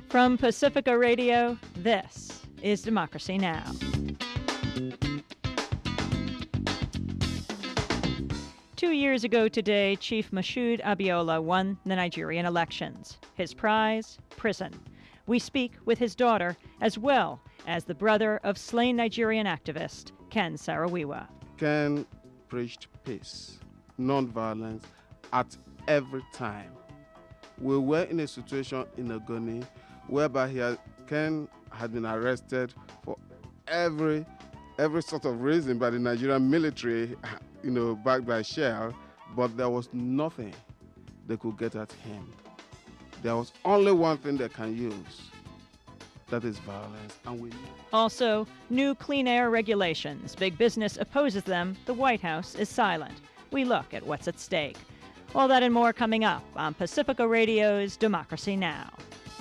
From Pacifica Radio, this is Democracy Now! 2 years ago today, Chief Moshood Abiola won the Nigerian elections. His prize, prison. We speak with his daughter, as well as the brother of slain Nigerian activist Ken Saro-Wiwa. Ken preached peace, non-violence at every time. We were in a situation in Ogoni whereby Ken had been arrested for every sort of reason by the Nigerian military, backed by Shell, but there was nothing they could get at him. There was only one thing they can use. That is violence, and we know. Also, new clean air regulations. Big business opposes them. The White House is silent. We look at what's at stake. All that and more coming up on Pacifica Radio's Democracy Now!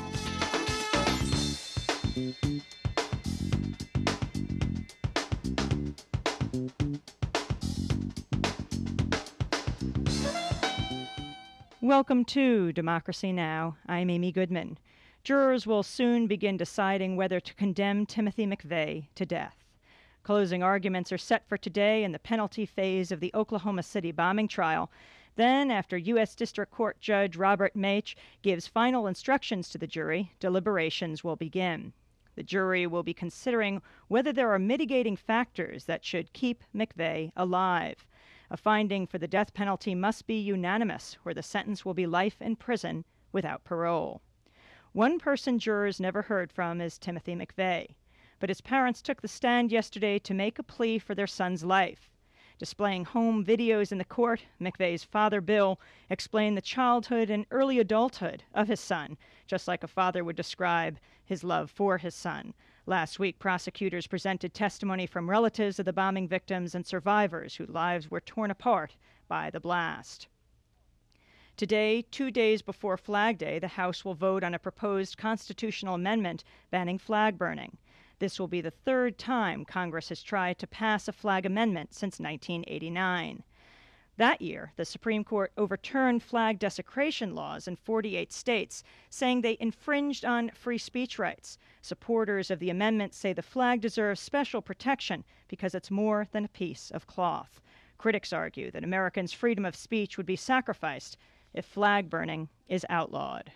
Welcome to Democracy Now! I'm Amy Goodman. Jurors will soon begin deciding whether to condemn Timothy McVeigh to death. Closing arguments are set for today in the penalty phase of the Oklahoma City bombing trial. Then, after U.S. District Court Judge Robert Mach gives final instructions to the jury, deliberations will begin. The jury will be considering whether there are mitigating factors that should keep McVeigh alive. A finding for the death penalty must be unanimous, or the sentence will be life in prison without parole. One person jurors never heard from is Timothy McVeigh, but his parents took the stand yesterday to make a plea for their son's life. Displaying home videos in the court, McVeigh's father, Bill, explained the childhood and early adulthood of his son, just like a father would describe his love for his son. Last week, prosecutors presented testimony from relatives of the bombing victims and survivors whose lives were torn apart by the blast. Today, 2 days before Flag Day, the House will vote on a proposed constitutional amendment banning flag burning. This will be the third time Congress has tried to pass a flag amendment since 1989. That year, the Supreme Court overturned flag desecration laws in 48 states, saying they infringed on free speech rights. Supporters of the amendment say the flag deserves special protection because it's more than a piece of cloth. Critics argue that Americans' freedom of speech would be sacrificed if flag burning is outlawed.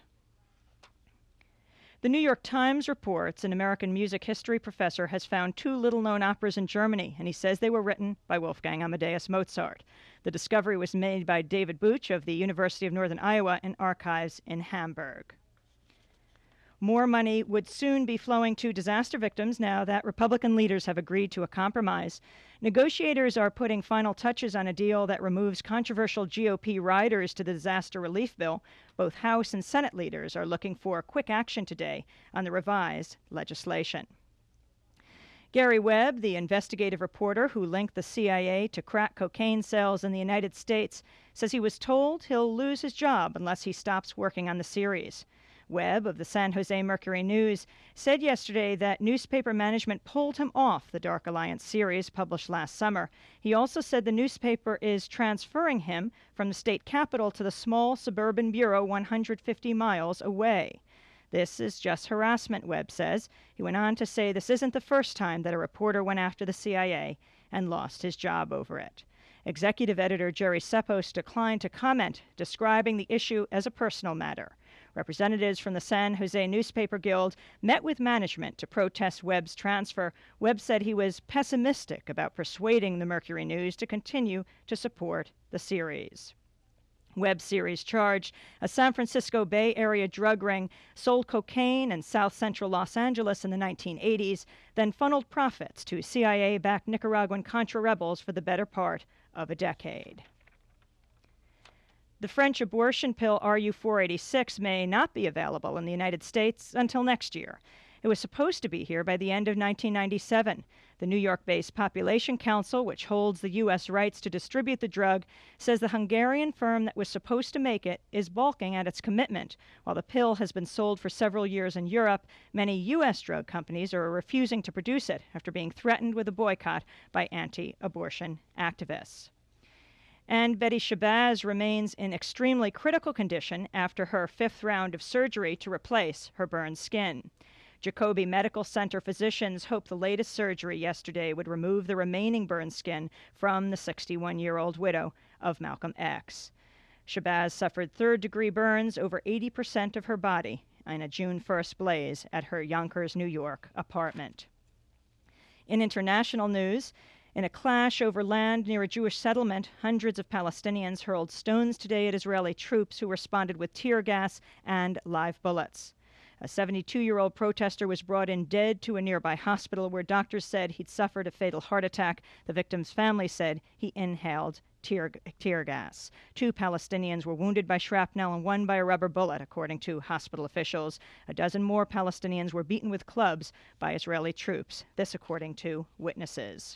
The New York Times reports an American music history professor has found 2 little-known operas in Germany, and he says they were written by Wolfgang Amadeus Mozart. The discovery was made by David Booch of the University of Northern Iowa in archives in Hamburg. More money would soon be flowing to disaster victims now that Republican leaders have agreed to a compromise. Negotiators are putting final touches on a deal that removes controversial GOP riders to the disaster relief bill. Both House and Senate leaders are looking for quick action today on the revised legislation. Gary Webb, the investigative reporter who linked the CIA to crack cocaine sales in the United States, says he was told he'll lose his job unless he stops working on the series. Webb of the San Jose Mercury News said yesterday that newspaper management pulled him off the Dark Alliance series published last summer. He also said the newspaper is transferring him from the state capital to the small suburban bureau 150 miles away. This is just harassment, Webb says. He went on to say this isn't the first time that a reporter went after the CIA and lost his job over it. Executive editor Jerry Seppos declined to comment, describing the issue as a personal matter. Representatives from the San Jose Newspaper Guild met with management to protest Webb's transfer. Webb said he was pessimistic about persuading the Mercury News to continue to support the series. Webb series charged a San Francisco Bay Area drug ring sold cocaine in south central Los Angeles in the 1980s, then funneled profits to CIA-backed Nicaraguan Contra rebels for the better part of a decade. The French abortion pill RU-486 may not be available in the United States until next year. It was supposed to be here by the end of 1997. The New York-based Population Council, which holds the U.S. rights to distribute the drug, says the Hungarian firm that was supposed to make it is balking at its commitment. While the pill has been sold for several years in Europe, many U.S. drug companies are refusing to produce it after being threatened with a boycott by anti-abortion activists. And Betty Shabazz remains in extremely critical condition after her 5th round of surgery to replace her burned skin. Jacobi Medical Center physicians hope the latest surgery yesterday would remove the remaining burned skin from the 61-year-old widow of Malcolm X. Shabazz suffered third-degree burns over 80% of her body in a June 1st blaze at her Yonkers, New York apartment. In international news, in a clash over land near a Jewish settlement, hundreds of Palestinians hurled stones today at Israeli troops who responded with tear gas and live bullets. A 72-year-old protester was brought in dead to a nearby hospital where doctors said he'd suffered a fatal heart attack. The victim's family said he inhaled tear gas. 2 Palestinians were wounded by shrapnel and 1 by a rubber bullet, according to hospital officials. A dozen more Palestinians were beaten with clubs by Israeli troops. This according to witnesses.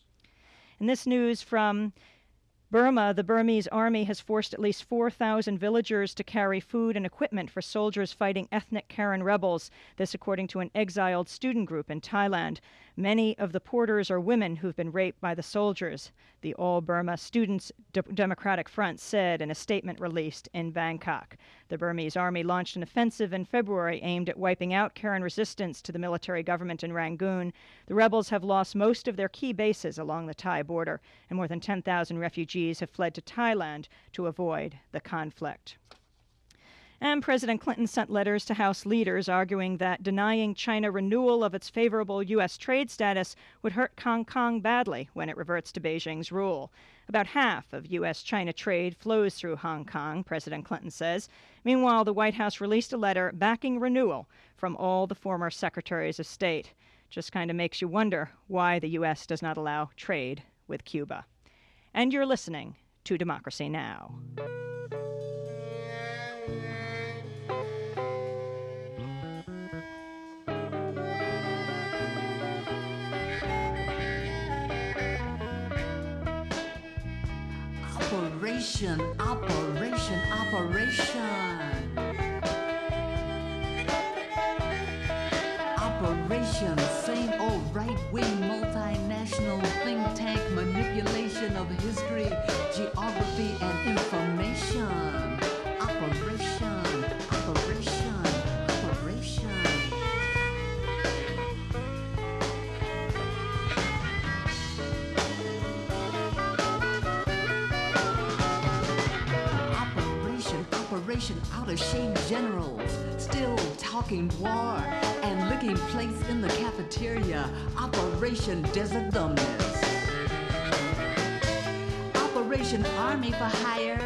In this news from Burma, the Burmese army has forced at least 4,000 villagers to carry food and equipment for soldiers fighting ethnic Karen rebels. This according to an exiled student group in Thailand. Many of the porters are women who've been raped by the soldiers, the All Burma Students Democratic Front said in a statement released in Bangkok. The Burmese army launched an offensive in February aimed at wiping out Karen resistance to the military government in Rangoon. The rebels have lost most of their key bases along the Thai border, and more than 10,000 refugees have fled to Thailand to avoid the conflict. And President Clinton sent letters to House leaders arguing that denying China renewal of its favorable U.S. trade status would hurt Hong Kong badly when it reverts to Beijing's rule. About half of U.S.-China trade flows through Hong Kong, President Clinton says. Meanwhile, the White House released a letter backing renewal from all the former secretaries of state. Just kind of makes you wonder why the U.S. does not allow trade with Cuba. And you're listening to Democracy Now! Operation, operation, operation. Operation, same old right-wing multinational think tank manipulation of history, geography, and information. Operation, operation, operation. Operation out-of-shape generals, still talking war and licking plates in the cafeteria. Operation Desert Dumbness. Operation Army for Hire.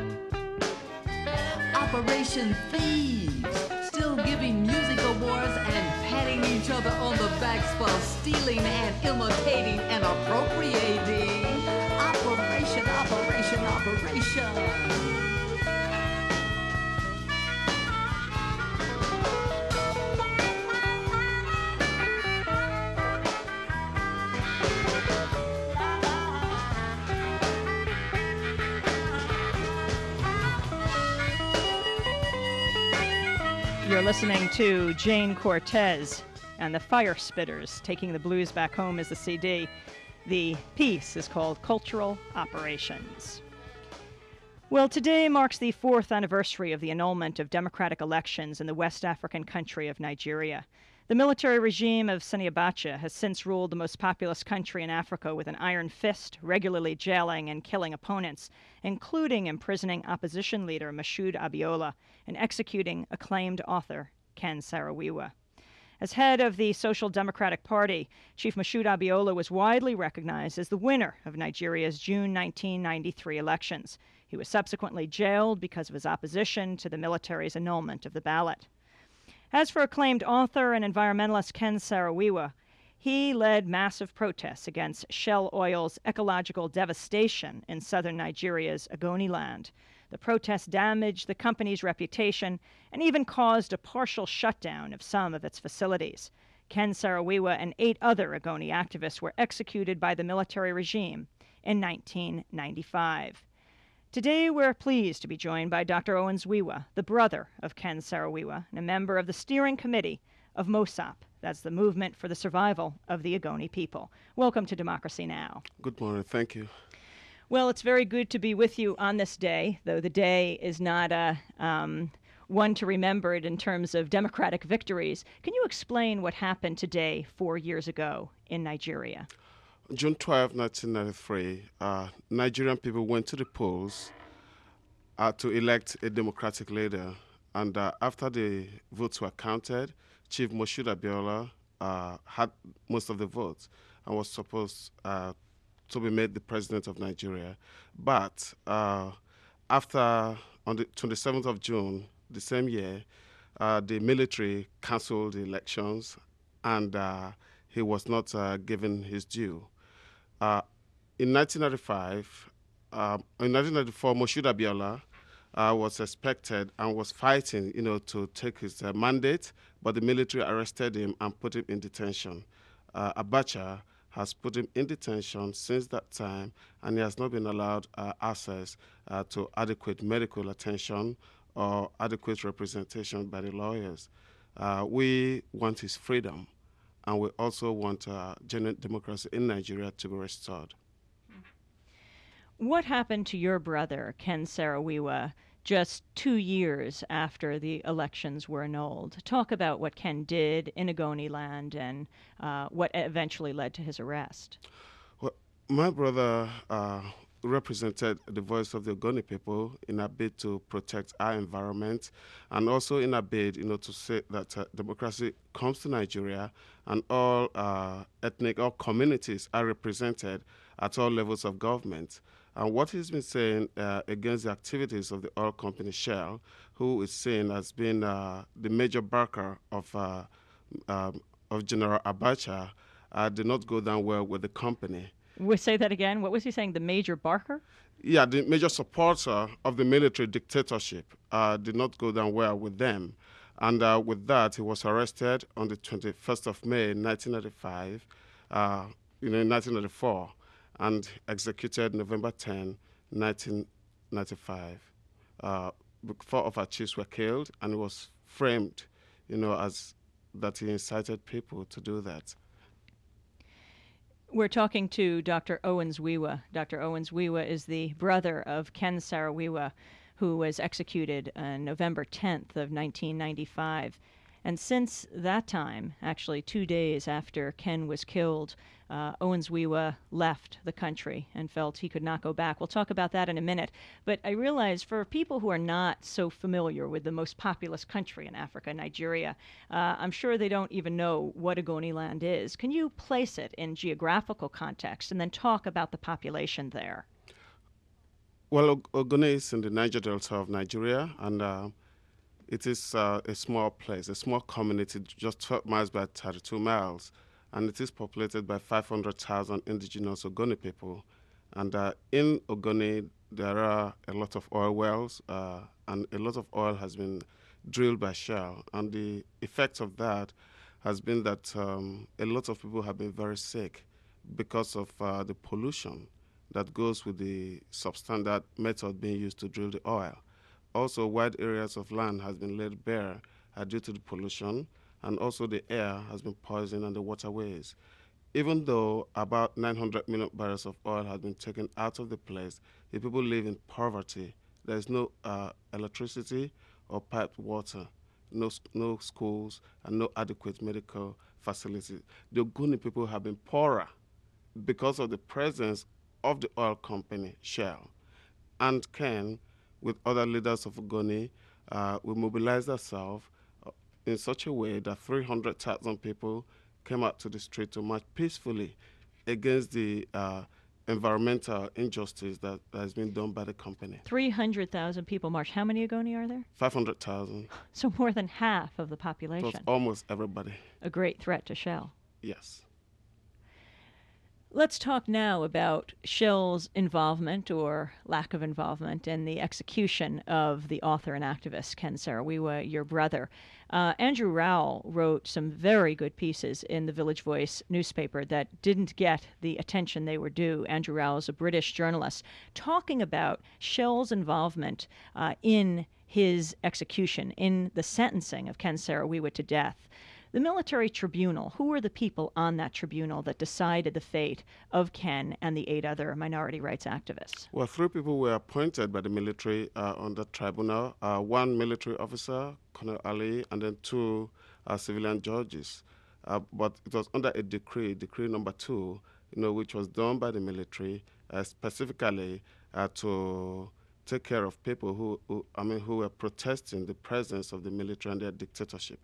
Operation Thieves, still giving music awards and patting each other on the backs for stealing and imitating and appropriating. Operation, operation, operation. You're listening to Jane Cortez and the Fire Spitters, Taking the Blues Back Home is the CD. The piece is called Cultural Operations. Well, today marks the 4th anniversary of the annulment of democratic elections in the West African country of Nigeria. The military regime of Sani Abacha has since ruled the most populous country in Africa with an iron fist, regularly jailing and killing opponents, including imprisoning opposition leader Mashoud Abiola and executing acclaimed author Ken Saro-Wiwa. As head of the Social Democratic Party, Chief Mashoud Abiola was widely recognized as the winner of Nigeria's June 1993 elections. He was subsequently jailed because of his opposition to the military's annulment of the ballot. As for acclaimed author and environmentalist Ken Saro-Wiwa, he led massive protests against Shell Oil's ecological devastation in southern Nigeria's Ogoniland. The protests damaged the company's reputation and even caused a partial shutdown of some of its facilities. Ken Saro-Wiwa and 8 other Ogoni activists were executed by the military regime in 1995. Today, we're pleased to be joined by Dr. Owens Wiwa, the brother of Ken Saro-Wiwa, and a member of the steering committee of MOSAP. That's the Movement for the Survival of the Ogoni People. Welcome to Democracy Now! Good morning. Thank you. Well, it's very good to be with you on this day, though the day is not a one to remember it in terms of democratic victories. Can you explain what happened today 4 years ago in Nigeria? June 12, 1993, Nigerian people went to the polls to elect a democratic leader. And after the votes were counted, Chief Moshood Abiola had most of the votes and was supposed to be made the president of Nigeria. But after, on the 27th of June, the same year, the military cancelled the elections and he was not given his due. In 1995, in 1994, Moshood Abiola was expected and was fighting, to take his mandate, but the military arrested him and put him in detention. Abacha has put him in detention since that time, and he has not been allowed access to adequate medical attention or adequate representation by the lawyers. We want his freedom, and we also want genuine democracy in Nigeria to be restored. What happened to your brother, Ken Saro-Wiwa, just 2 years after the elections were annulled? Talk about what Ken did in Ogoniland and what eventually led to his arrest. Well, my brother represented the voice of the Ogoni people in a bid to protect our environment, and also in a bid, to say that democracy comes to Nigeria and all ethnic or communities are represented at all levels of government. And what he's been saying against the activities of the oil company Shell, who is seen as being the major backer of General Abacha, did not go down well with the company. We'll say that again. What was he saying? The Major Barker? Yeah, the major supporter of the military dictatorship did not go down well with them. And with that, he was arrested on the 21st of May, 1995, in 1994, and executed November 10, 1995. 4 of our chiefs were killed, and it was framed, as that he incited people to do that. We're talking to Dr. Owens Wiwa. Dr. Owens Wiwa is the brother of Ken Saro-Wiwa, who was executed on November 10th of 1995. And since that time, actually 2 days after Ken was killed, Owens Wiwa left the country and felt he could not go back. We'll talk about that in a minute. But I realize for people who are not so familiar with the most populous country in Africa, Nigeria, I'm sure they don't even know what Ogoniland is. Can you place it in geographical context and then talk about the population there? Well, Ogoni is in the Niger Delta of Nigeria, and it is a small place, a small community, just 12 miles by 32 miles. And it is populated by 500,000 indigenous Ogoni people. And in Ogoni, there are a lot of oil wells, and a lot of oil has been drilled by Shell. And the effect of that has been that a lot of people have been very sick because of the pollution that goes with the substandard method being used to drill the oil. Also, wide areas of land has been laid bare due to the pollution, and also the air has been poisoned and the waterways. Even though about 900 million barrels of oil have been taken out of the place, the people live in poverty. There is no electricity or piped water, no schools, and no adequate medical facilities. The Ogoni people have been poorer because of the presence of the oil company Shell. And Ken, with other leaders of Ogoni, we mobilized ourselves in such a way that 300,000 people came out to the street to march peacefully against the environmental injustice that has been done by the company. 300,000 people marched. How many Ogoni are there? 500,000. So more than half of the It population. was almost everybody. A great threat to Shell. Yes. Let's talk now about Shell's involvement or lack of involvement in the execution of the author and activist Ken Saro-Wiwa, your brother. Andrew Rowell wrote some very good pieces in the Village Voice newspaper that didn't get the attention they were due. Andrew Rowell is a British journalist talking about Shell's involvement in his execution, in the sentencing of Ken Saro-Wiwa to death. The military tribunal, who were the people on that tribunal that decided the fate of Ken and the 8 other minority rights activists? Well, 3 people were appointed by the military on the tribunal. 1 military officer, Colonel Ali, and then 2 civilian judges. But it was under a decree number 2, which was done by the military specifically to take care of people who were protesting the presence of the military and their dictatorship.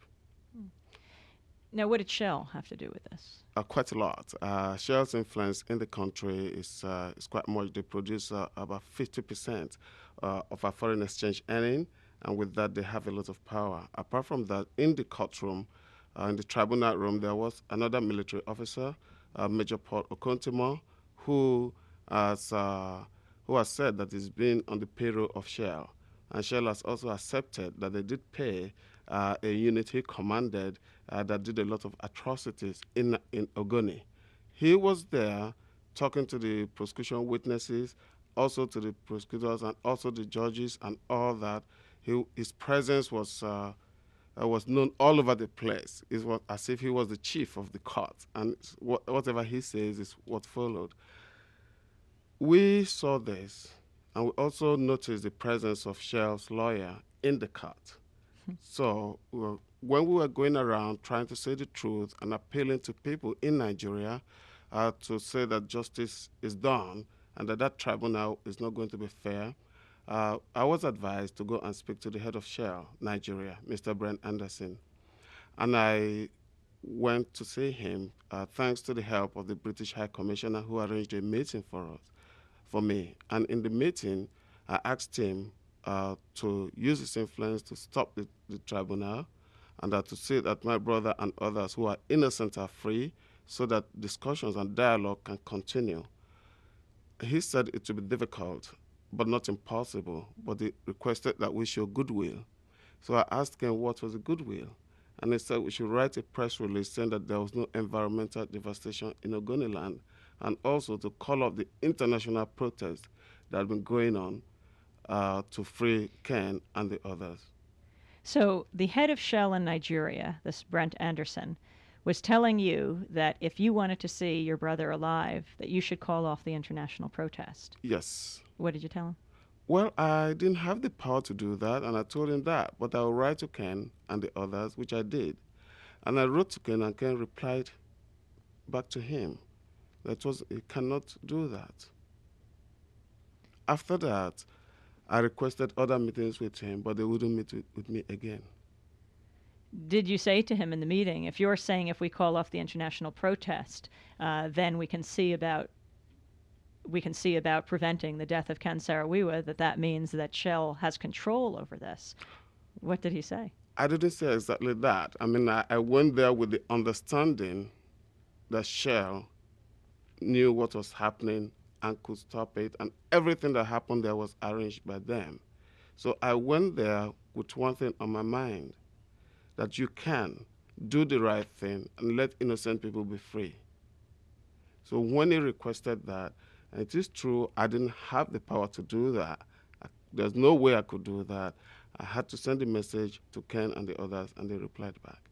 Now, what did Shell have to do with this? Quite a lot. Shell's influence in the country is quite much. They produce about 50% of our foreign exchange earning, and with that, they have a lot of power. Apart from that, in the courtroom, in the tribunal room, there was another military officer, Major Paul Okontimo, who has said that he's been on the payroll of Shell. And Shell has also accepted that they did pay a unit he commanded that did a lot of atrocities in Ogoni. He was there talking to the prosecution witnesses, also to the prosecutors and also the judges and all that. His presence was known all over the place. It was as if he was the chief of the court, and whatever he says is what followed. We saw this, and we also noticed the presence of Shell's lawyer in the court. So when we were going around trying to say the truth and appealing to people in Nigeria to say that justice is done and that tribunal is not going to be fair, I was advised to go and speak to the head of Shell, Nigeria, Mr. Brent Anderson. And I went to see him thanks to the help of the British High Commissioner, who arranged a meeting for me. And in the meeting, I asked him to use his influence to stop the tribunal and to see that my brother and others who are innocent are free so that discussions and dialogue can continue. He said it would be difficult, but not impossible, but he requested that we show goodwill. So I asked him what was the goodwill, and he said we should write a press release saying that there was no environmental devastation in Ogoniland, and also to call off the international protest that had been going on to free Ken and the others. So the head of Shell in Nigeria, this Brent Anderson, was telling you that if you wanted to see your brother alive, that you should call off the international protest. Yes. What did you tell him? Well, I didn't have the power to do that, and I told him that, but I will write to Ken and the others, which I did. And I wrote to Ken, and Ken replied back to him that he cannot do that. After that, I requested other meetings with him, but they wouldn't meet with me again. Did you say to him in the meeting, if you're saying if we call off the international protest, then we can see about preventing the death of Ken Saro-Wiwa, that means that Shell has control over this? What did he say? I didn't say exactly that. I mean, I went there with the understanding that Shell knew what was happening and could stop it, and everything that happened there was arranged by them. So I went there with one thing on my mind, that you can do the right thing and let innocent people be free. So when he requested that, and it is true, I didn't have the power to do that. There's no way I could do that. I had to send a message to Ken and the others, and they replied back.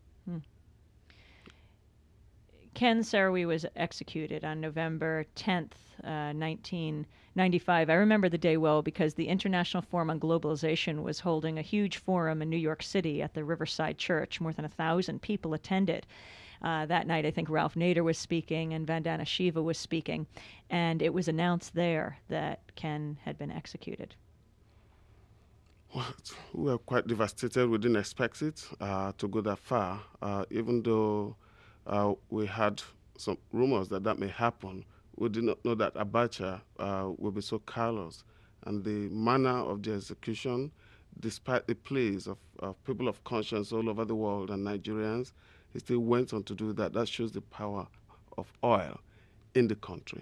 Ken Saro-Wiwa was executed on November 10th, 1995. I remember the day well because the International Forum on Globalization was holding a huge forum in New York City at the Riverside Church. More than 1,000 people attended. That night, I think Ralph Nader was speaking and Vandana Shiva was speaking, and it was announced there that Ken had been executed. Well, we were quite devastated. We didn't expect it to go that far, even though we had some rumors that may happen. We did not know that Abacha would be so callous. And the manner of the execution, despite the pleas of people of conscience all over the world and Nigerians, he still went on to do that. That shows the power of oil in the country.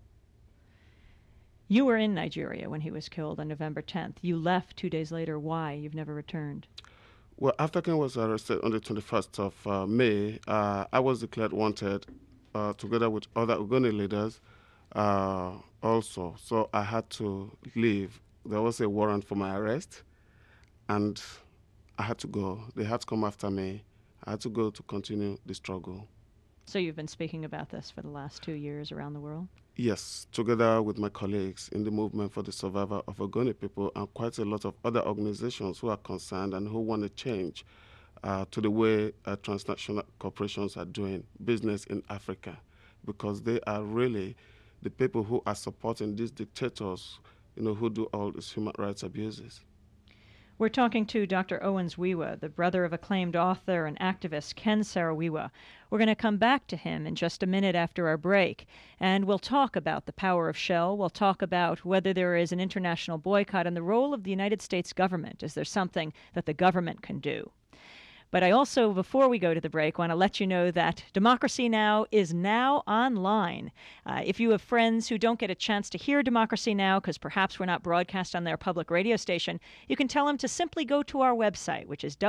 You were in Nigeria when he was killed on November 10th. You left 2 days later. Why? You've never returned. Well, after Ken was arrested on the 21st of May, I was declared wanted together with other Ogoni leaders also. So I had to leave. There was a warrant for my arrest, and I had to go. They had to come after me. I had to go to continue the struggle. So you've been speaking about this for the last 2 years around the world? Yes, together with my colleagues in the movement for the survival of Ogoni people and quite a lot of other organizations who are concerned and who want to change to the way transnational corporations are doing business in Africa, because they are really the people who are supporting these dictators, who do all these human rights abuses. We're talking to Dr. Owens Wiwa, the brother of acclaimed author and activist Ken Saro-Wiwa. We're going to come back to him in just a minute after our break, and we'll talk about the power of Shell. We'll talk about whether there is an international boycott and the role of the United States government. Is there something that the government can do? But I also, before we go to the break, want to let you know that Democracy Now! Is now online. If you have friends who don't get a chance to hear Democracy Now! Because perhaps we're not broadcast on their public radio station, you can tell them to simply go to our website, which is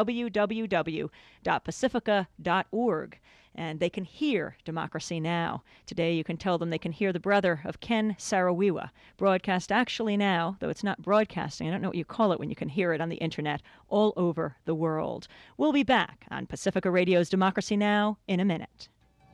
www.pacifica.org, and they can hear Democracy Now! Today you can tell them they can hear the brother of Ken Saro-Wiwa, broadcast actually now, though it's not broadcasting, I don't know what you call it when you can hear it on the internet, all over the world. We'll be back on Pacifica Radio's Democracy Now! In a minute.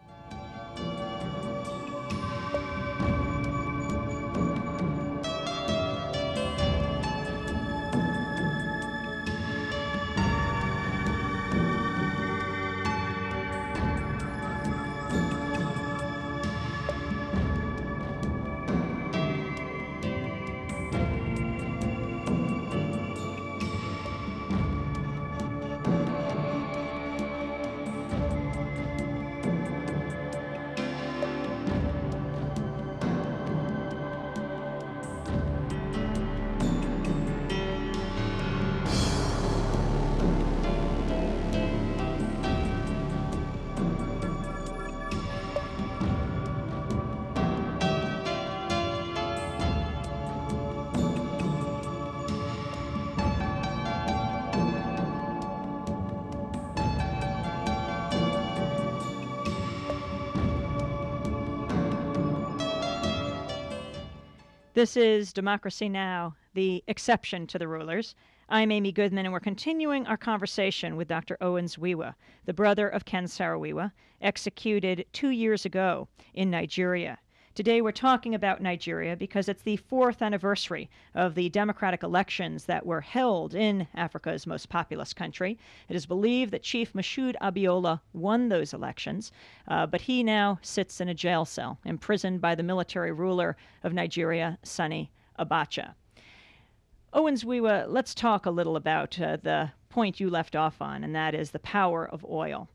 This is Democracy Now!, the exception to the rulers. I'm Amy Goodman, and we're continuing our conversation with Dr. Owens Wiwa, the brother of Ken Saro-Wiwa, executed 2 years ago in Nigeria. Today we're talking about Nigeria because it's the 4th anniversary of the democratic elections that were held in Africa's most populous country. It is believed that Chief Moshood Abiola won those elections, but he now sits in a jail cell, imprisoned by the military ruler of Nigeria, Sani Abacha. Owens Wiwa, let's talk a little about the point you left off on, and that is the power of oil.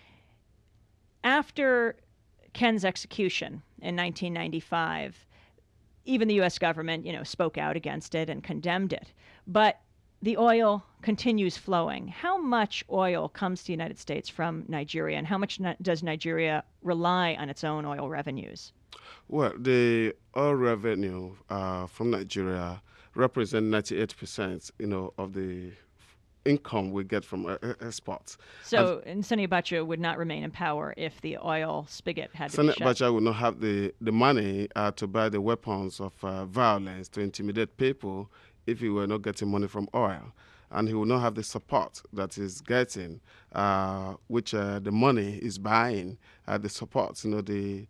After Ken's execution in 1995, even the U.S. government, spoke out against it and condemned it. But the oil continues flowing. How much oil comes to the United States from Nigeria, and how much does Nigeria rely on its own oil revenues? Well, the oil revenue from Nigeria represent 98%, of the income we get from exports. So, and Sani Abacha would not remain in power if the oil spigot had to Sani be shut. Abacha would not have the money to buy the weapons of violence to intimidate people if he were not getting money from oil. And he will not have the support that he's getting, which the money is buying, the support, the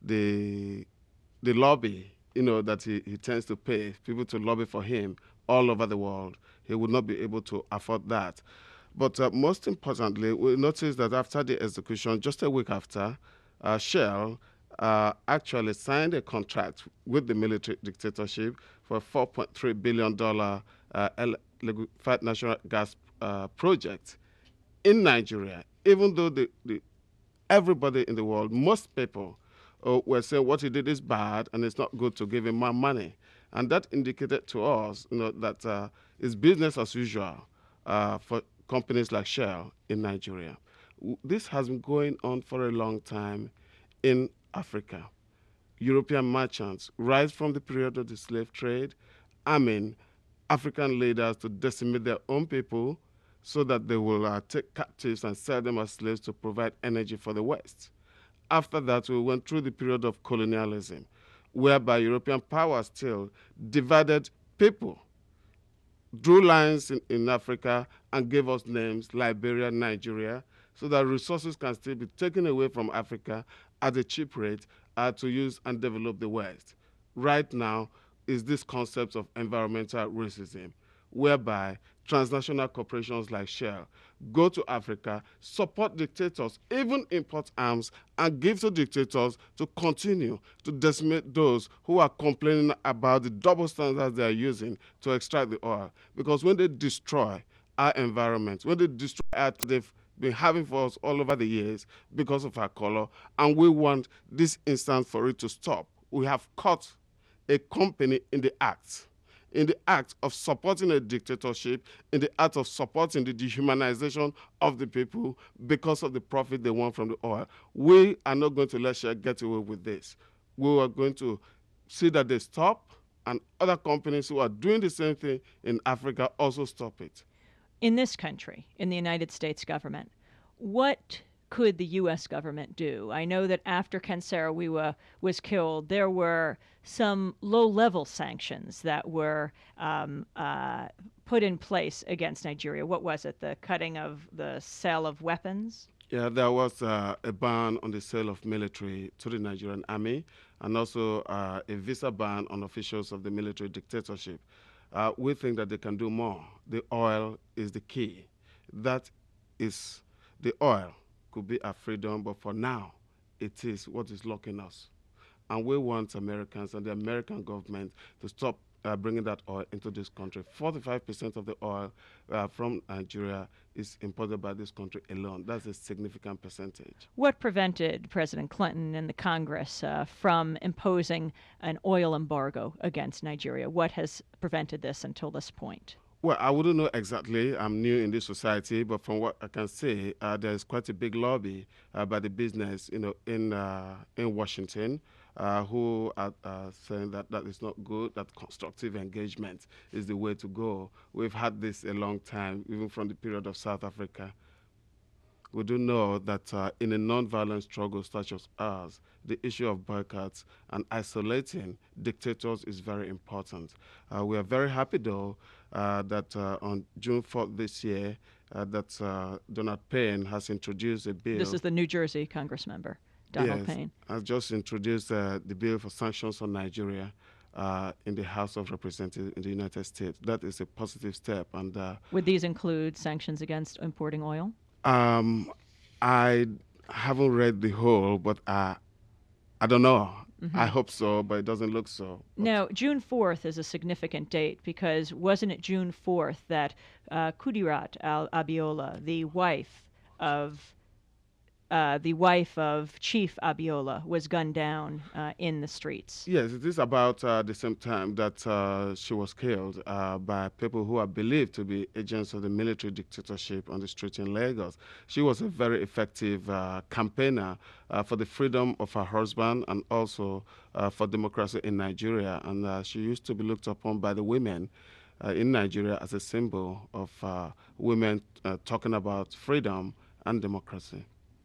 lobby, that he tends to pay people to lobby for him all over the world. He would not be able to afford that. But most importantly, we noticed that after the execution, just a week after, Shell actually signed a contract with the military dictatorship for a $4.3 billion liquefied natural gas project in Nigeria, even though everybody in the world, most people, were saying what he did is bad and it's not good to give him more money. And that indicated to us that it's business as usual for companies like Shell in Nigeria. This has been going on for a long time in Africa. European merchants rise from the period of the slave trade, arming African leaders to decimate their own people so that they will take captives and sell them as slaves to provide energy for the West. After that, we went through the period of colonialism, whereby European powers still divided people, drew lines in Africa, and gave us names: Liberia, Nigeria, so that resources can still be taken away from Africa at a cheap rate to use and develop the West. Right now is this concept of environmental racism, whereby transnational corporations like Shell go to Africa, support dictators, even import arms, and give to dictators to continue to decimate those who are complaining about the double standards they are using to extract the oil. Because when they destroy our environment, when they destroy our, they've been having for us all over the years because of our color, and we want this instance for it to stop. We have caught a company in the act of supporting a dictatorship, in the act of supporting the dehumanization of the people because of the profit they want from the oil. We are not going to let Shell get away with this. We are going to see that they stop, and other companies who are doing the same thing in Africa also stop it. In this country, in the United States government, what could the U.S. government do? I know that after Ken Saro-Wiwa was killed, there were some low-level sanctions that were put in place against Nigeria. What was it? The cutting of the sale of weapons? Yeah, there was a ban on the sale of military to the Nigerian army, and also a visa ban on officials of the military dictatorship. We think that they can do more. The oil is the key. That is the oil. Could be our freedom, but for now, it is what is locking us. And we want Americans and the American government to stop bringing that oil into this country. 45% of the oil from Nigeria is imported by this country alone. That's a significant percentage. What prevented President Clinton and the Congress from imposing an oil embargo against Nigeria? What has prevented this until this point? Well, I wouldn't know exactly. I'm new in this society, but from what I can say, there is quite a big lobby by the business, in Washington, who are saying that that is not good. That constructive engagement is the way to go. We've had this a long time, even from the period of South Africa. We do know that in a non-violent struggle such as ours, the issue of boycotts and isolating dictators is very important. We are very happy, though, that on June 4th this year, that Donald Payne has introduced a bill. This is the New Jersey Congress member, Donald Payne. Has just introduced the bill for sanctions on Nigeria in the House of Representatives in the United States. That is a positive step. And would these include sanctions against importing oil? I haven't read the whole, but I don't know. I hope so, but it doesn't look so. Now, June 4th is a significant date because wasn't it June 4th that Kudirat Abiola, the wife of Chief Abiola, was gunned down in the streets? Yes, it is about the same time that she was killed by people who are believed to be agents of the military dictatorship on the street in Lagos. She was a very effective campaigner for the freedom of her husband and also for democracy in Nigeria. And she used to be looked upon by the women in Nigeria as a symbol of women talking about freedom and democracy.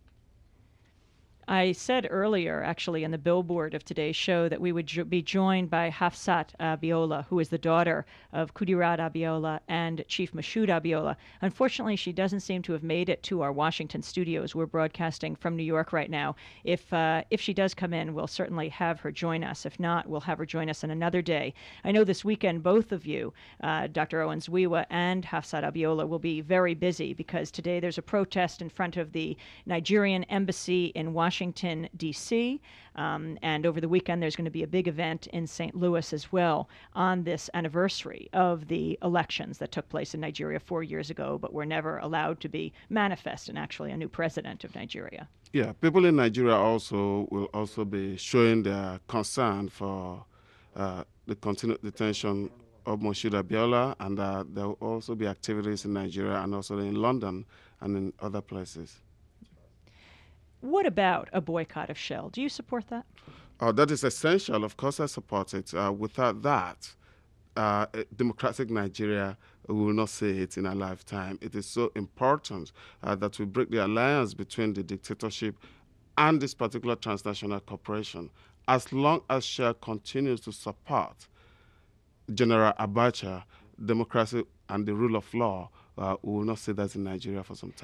I said earlier, actually, in the billboard of today's show, that we would be joined by Hafsat Abiola, who is the daughter of Kudirat Abiola and Chief Mashoud Abiola. Unfortunately, she doesn't seem to have made it to our Washington studios. We're broadcasting from New York right now. If she does come in, we'll certainly have her join us. If not, we'll have her join us on another day. I know this weekend, both of you, Dr. Owens-Wiwa and Hafsat Abiola, will be very busy because today there's a protest in front of the Nigerian embassy in Washington, D.C., and over the weekend there's going to be a big event in St. Louis as well on this anniversary of the elections that took place in Nigeria 4 years ago, but were never allowed to be manifest, and actually a new president of Nigeria. Yeah, people in Nigeria also will also be showing their concern for the continued detention of Mashoud Abiola, and there will also be activities in Nigeria and also in London and in other places. What about a boycott of Shell? Do you support that? That is essential. Of course, I support it. Without that, democratic Nigeria will not see it in a lifetime. It is so important that we break the alliance between the dictatorship and this particular transnational corporation. As long as Shell continues to support General Abacha, democracy and the rule of law, we will not see that in Nigeria for some time.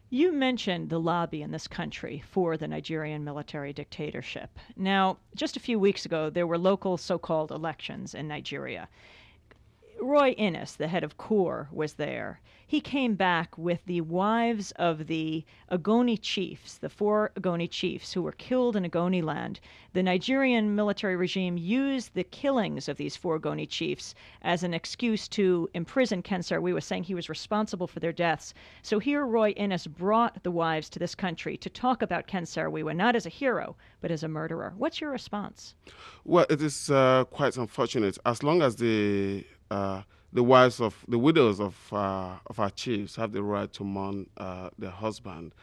You mentioned the lobby in this country for the Nigerian military dictatorship. Now, just a few weeks ago, there were local so called elections in Nigeria. Roy Innis, the head of CORE, was there. He came back with the wives of the Ogoni chiefs, the 4 Ogoni chiefs who were killed in Ogoni land. The Nigerian military regime used the killings of these 4 Ogoni chiefs as an excuse to imprison Ken Saro-Wiwa, saying he was responsible for their deaths. So here Roy Innis brought the wives to this country to talk about Ken Saro-Wiwa, not as a hero, but as a murderer. What's your response? Well, it is quite unfortunate. As long as the wives of the widows of our chiefs have the right to mourn their husband,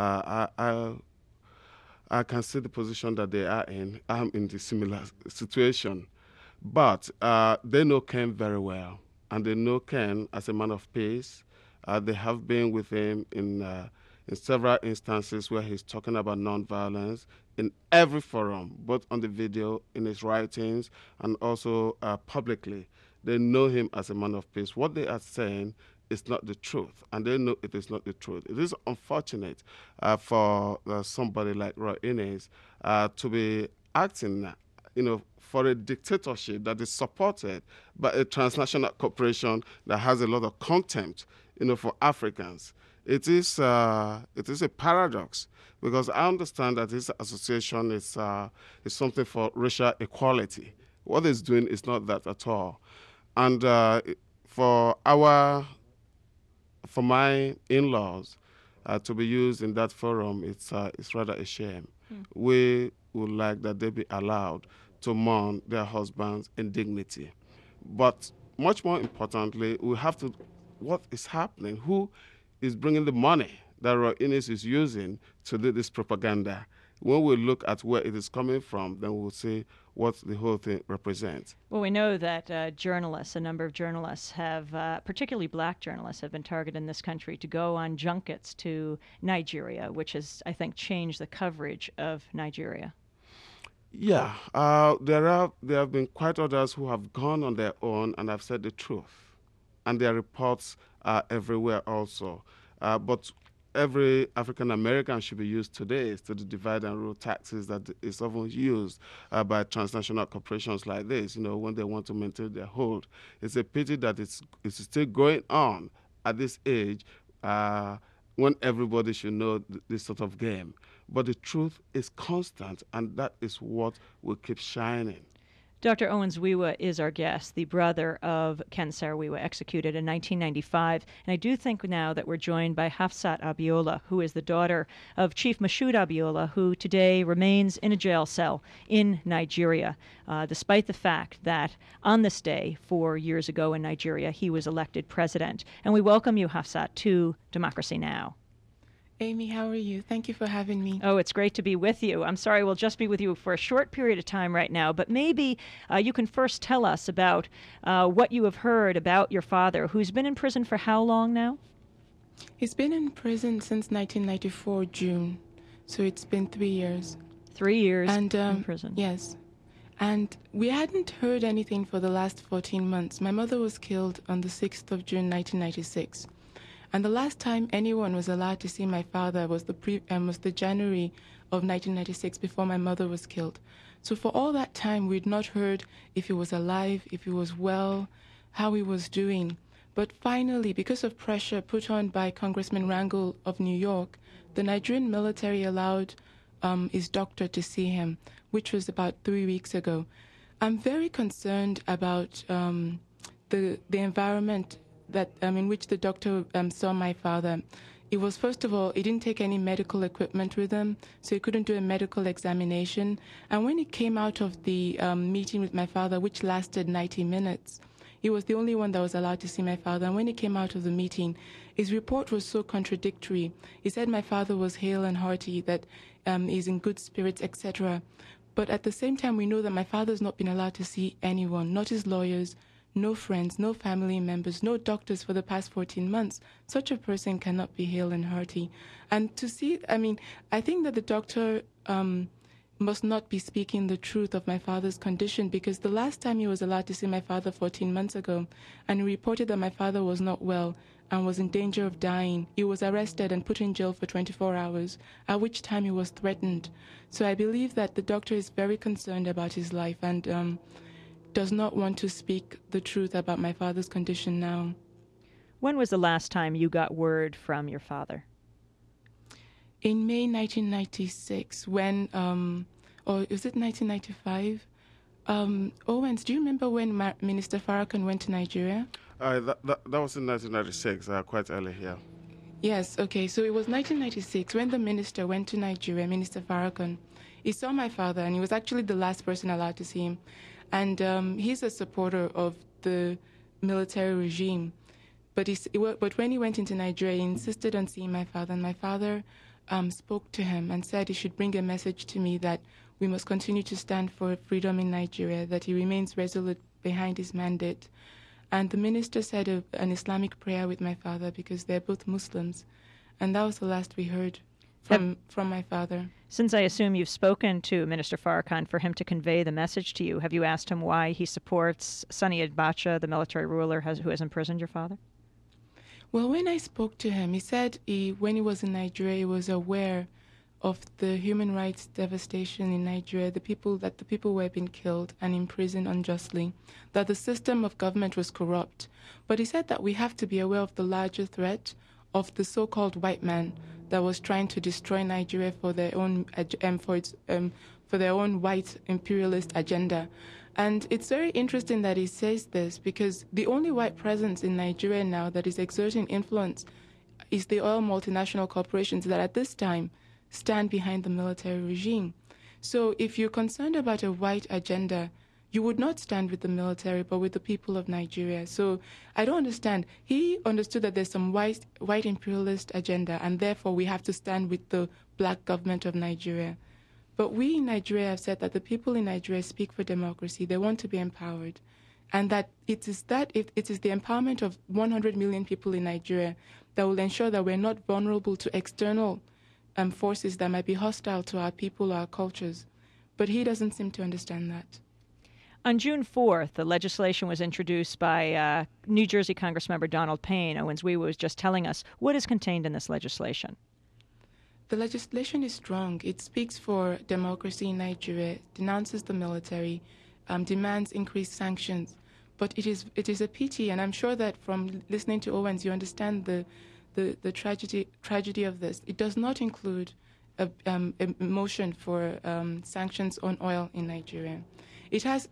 I can see the position that they are in. I'm in the similar situation, but they know Ken very well, and they know Ken as a man of peace. They have been with him in several instances where he's talking about nonviolence in every forum, both on the video, in his writings, and also publicly. They know him as a man of peace. What they are saying is not the truth, and they know it is not the truth. It is unfortunate for somebody like Roy Innis to be acting, for a dictatorship that is supported by a transnational corporation that has a lot of contempt, for Africans. It is a paradox, because I understand that this association is something for racial equality. What it's doing is not that at all. And for my in-laws to be used in that forum, it's rather a shame. We would like that they be allowed to mourn their husbands in dignity. But much more importantly, we have to, what is happening? Who is bringing the money that Roy Innis is using to do this propaganda? When we look at where it is coming from, then we'll see what the whole thing represents. Well, we know that journalists, a number of journalists have, particularly black journalists, have been targeted in this country to go on junkets to Nigeria, which has, I think, changed the coverage of Nigeria. Yeah, there have been quite others who have gone on their own and have said the truth, and their reports are everywhere also. But every African American should be used today to the divide and rule tactics that is often used by transnational corporations like this, when they want to maintain their hold. It's a pity that it's still going on at this age when everybody should know this sort of game. But the truth is constant, and that is what will keep shining. Dr. Owens Wiwa is our guest, the brother of Ken Saro-Wiwa, executed in 1995. And I do think now that we're joined by Hafsat Abiola, who is the daughter of Chief Mashood Abiola, who today remains in a jail cell in Nigeria, despite the fact that on this day, 4 years ago in Nigeria, he was elected president. And we welcome you, Hafsat, to Democracy Now! Amy, how are you? Thank you for having me. Oh, it's great to be with you. I'm sorry we'll just be with you for a short period of time right now, but maybe you can first tell us about what you have heard about your father, who's been in prison for how long now? He's been in prison since 1994, June, so it's been 3 years. 3 years in prison. Yes. And we hadn't heard anything for the last 14 months. My mother was killed on the 6th of June, 1996. And the last time anyone was allowed to see my father was the January of 1996, before my mother was killed. So for all that time, we'd not heard if he was alive, if he was well, how he was doing. But finally, because of pressure put on by Congressman Rangel of New York, the Nigerian military allowed his doctor to see him, which was about 3 weeks ago. I'm very concerned about the environment that in which the doctor saw my father. It was, first of all, he didn't take any medical equipment with him, so he couldn't do a medical examination. And when he came out of the meeting with my father, which lasted 90 minutes, he was the only one that was allowed to see my father. And when he came out of the meeting, his report was so contradictory. He said my father was hale and hearty, that he's in good spirits, etc. But at the same time, we know that my father's not been allowed to see anyone, not his lawyers, no friends, no family members, no doctors for the past 14 months. Such a person cannot be hale and hearty. And to see, I think that the doctor must not be speaking the truth of my father's condition, because the last time he was allowed to see my father 14 months ago, and he reported that my father was not well, and was in danger of dying. He was arrested and put in jail for 24 hours, at which time he was threatened. So I believe that the doctor is very concerned about his life and does not want to speak the truth about my father's condition now. When was the last time you got word from your father? In May 1996, when, or is it 1995? Owens, do you remember when Minister Farrakhan went to Nigeria? That was in 1996, quite early here. Yes, okay. So it was 1996 when the minister went to Nigeria, Minister Farrakhan. He saw my father, and he was actually the last person allowed to see him. And he's a supporter of the military regime. But when he went into Nigeria, he insisted on seeing my father. And my father spoke to him and said he should bring a message to me that we must continue to stand for freedom in Nigeria, that he remains resolute behind his mandate. And the minister said an Islamic prayer with my father because they're both Muslims. And that was the last we heard from my father. Since I assume you've spoken to Minister Farrakhan for him to convey the message to you, have you asked him why he supports Sani Abacha, the military ruler who has imprisoned your father? Well, when I spoke to him, he said when he was in Nigeria, he was aware of the human rights devastation in Nigeria, the people were being killed and imprisoned unjustly, that the system of government was corrupt. But he said that we have to be aware of the larger threat of the so-called white man that was trying to destroy Nigeria for their own white imperialist agenda. And it's very interesting that he says this because the only white presence in Nigeria now that is exerting influence is the oil multinational corporations that at this time stand behind the military regime. So if you're concerned about a white agenda, you would not stand with the military, but with the people of Nigeria. So I don't understand. He understood that there's some white imperialist agenda, and therefore we have to stand with the black government of Nigeria. But we in Nigeria have said that the people in Nigeria speak for democracy. They want to be empowered. And that it is the empowerment of 100 million people in Nigeria that will ensure that we're not vulnerable to external forces that might be hostile to our people or our cultures. But he doesn't seem to understand that. On June 4th, the legislation was introduced by New Jersey Congressmember Donald Payne. Owens Wee was just telling us what is contained in this legislation. The legislation is strong. It speaks for democracy in Nigeria, denounces the military, demands increased sanctions. But it is a pity, and I'm sure that from listening to Owens, you understand the tragedy of this. It does not include a motion for sanctions on oil in Nigeria. It has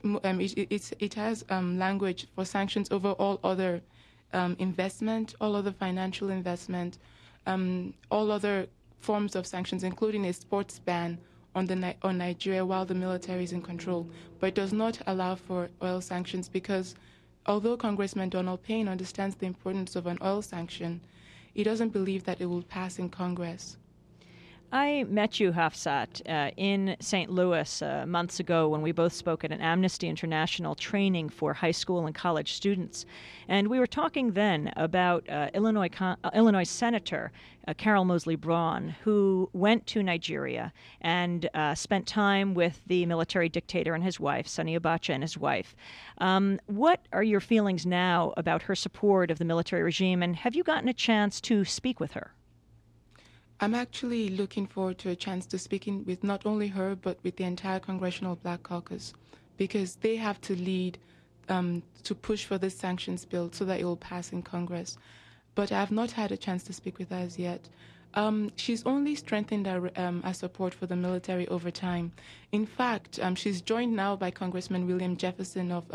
language for sanctions over all other investment, all other financial investment, all other forms of sanctions, including a sports ban on Nigeria while the military is in control. But it does not allow for oil sanctions because although Congressman Donald Payne understands the importance of an oil sanction, he doesn't believe that it will pass in Congress. I met you, Hafsat, in St. Louis months ago when we both spoke at an Amnesty International training for high school and college students. And we were talking then about Illinois Senator Carol Moseley Braun, who went to Nigeria and spent time with the military dictator and his wife, Sani Abacha and his wife. What are your feelings now about her support of the military regime, and have you gotten a chance to speak with her? I'm actually looking forward to a chance to speak with not only her, but with the entire Congressional Black Caucus, because they have to lead to push for this sanctions bill so that it will pass in Congress. But I have not had a chance to speak with her as yet. She's only strengthened our support for the military over time. In fact, she's joined now by Congressman William Jefferson of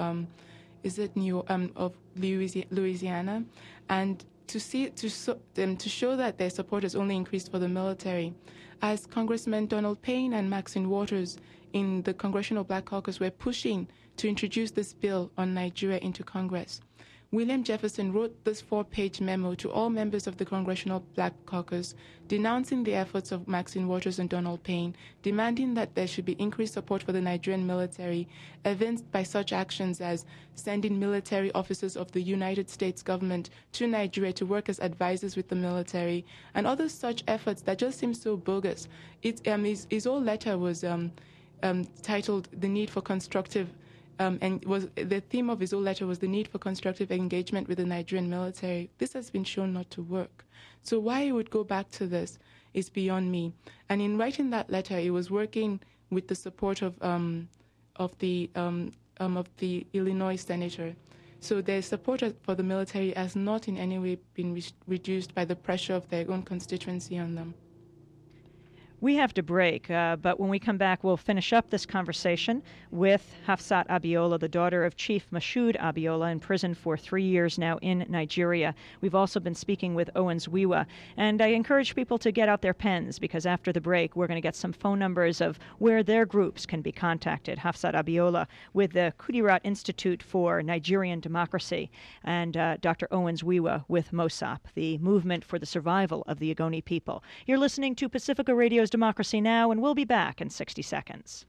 Louisiana, and to show that their support has only increased for the military, as Congressman Donald Payne and Maxine Waters in the Congressional Black Caucus were pushing to introduce this bill on Nigeria into Congress. William Jefferson wrote this 4-page memo to all members of the Congressional Black Caucus denouncing the efforts of Maxine Waters and Donald Payne, demanding that there should be increased support for the Nigerian military, evinced by such actions as sending military officers of the United States government to Nigeria to work as advisors with the military, and other such efforts that just seem so bogus. His whole letter was titled "The Need for Constructive and was the theme of his whole letter was the need for constructive engagement with the Nigerian military. This has been shown not to work. So why he would go back to this is beyond me. And in writing that letter, he was working with the support of the Illinois senator. So their support for the military has not in any way been reduced by the pressure of their own constituency on them. We have to break, but when we come back, we'll finish up this conversation with Hafsat Abiola, the daughter of Chief Mashood Abiola, in prison for 3 years now in Nigeria. We've also been speaking with Owen Zwiwa, and I encourage people to get out their pens, because after the break, we're going to get some phone numbers of where their groups can be contacted. Hafsat Abiola with the Kudirat Institute for Nigerian Democracy, and Dr. Owen Zwiwa with MOSAP, the Movement for the Survival of the Ogoni People. You're listening to Pacifica Radio's Democracy Now!, and we'll be back in 60 seconds.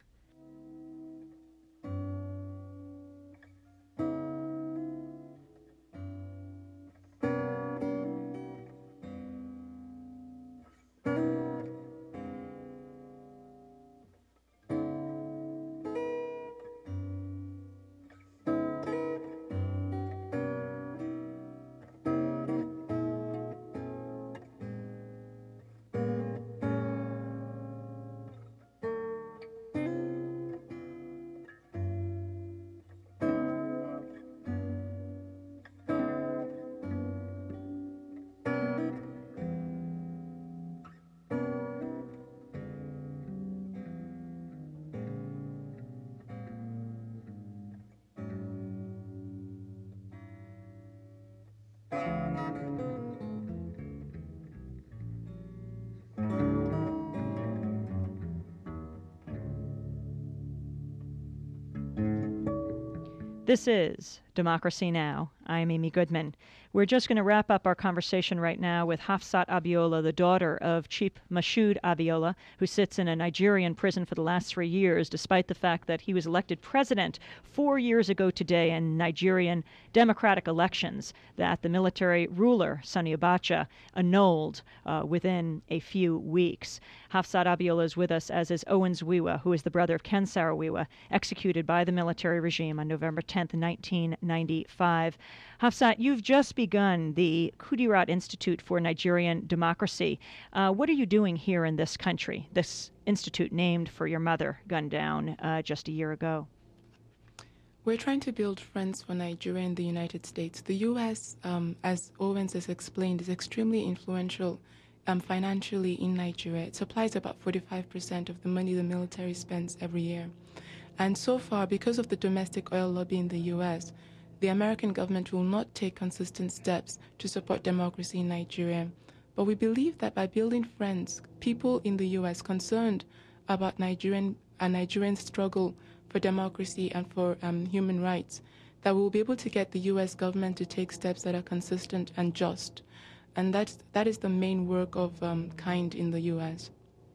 This is Democracy Now! I'm Amy Goodman. We're just going to wrap up our conversation right now with Hafsat Abiola, the daughter of Chief Mashood Abiola, who sits in a Nigerian prison for the last 3 years, despite the fact that he was elected president 4 years ago today in Nigerian democratic elections that the military ruler, Sani Abacha, annulled within a few weeks. Hafsat Abiola is with us, as is Owen Zwiwa, who is the brother of Ken Saro-Wiwa, executed by the military regime on November 10th, 1995. Hafsat, you've just begun the Kudirat Institute for Nigerian Democracy. What are you doing here in this country, this institute named for your mother, gunned down just a year ago? We're trying to build friends for Nigeria in the United States. The U.S., as Owens has explained, is extremely influential financially in Nigeria. It supplies about 45% of the money the military spends every year. And so far, because of the domestic oil lobby in the U.S., the American government will not take consistent steps to support democracy in Nigeria. But we believe that by building friends, people in the U.S. concerned about Nigerian struggle for democracy and for human rights, that we'll be able to get the U.S. government to take steps that are consistent and just. And that is the main work of kind in the U.S.